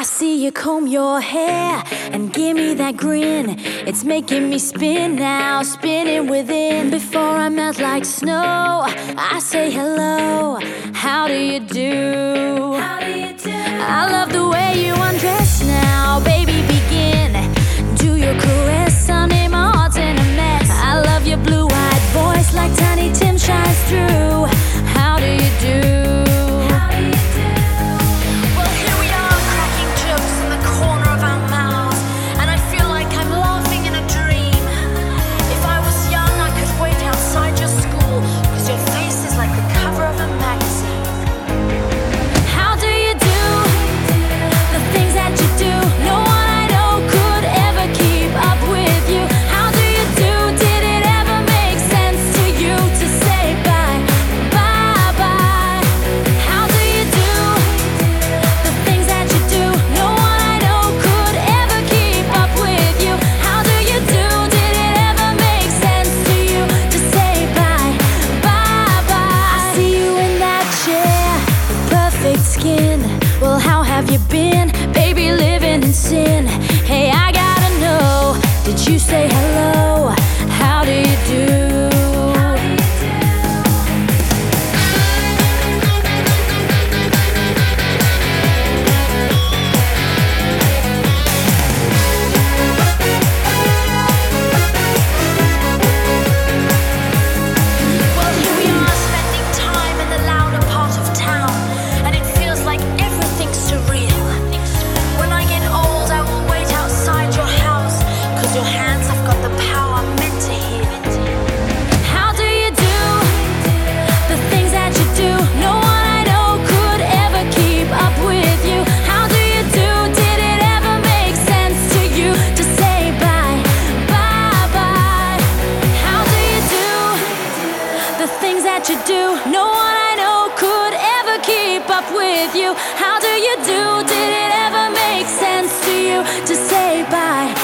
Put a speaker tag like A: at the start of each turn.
A: I see you comb your hair and give me that grin. It's making me spin now, spinning within. Before I melt like snow, I say hello. How do you do? How do you do? I love the way you undress now, baby, begin. Do your caress, honey, my heart's in a mess. I love your blue-eyed voice like Tiny Tim shines through. How do you do? Skin. Well, how have you been, baby, living in sin? Hey, I gotta know, did you say hello? How do you do? That you do, no one I know could ever keep up with you. How do you do? Did it ever make sense to you to say bye?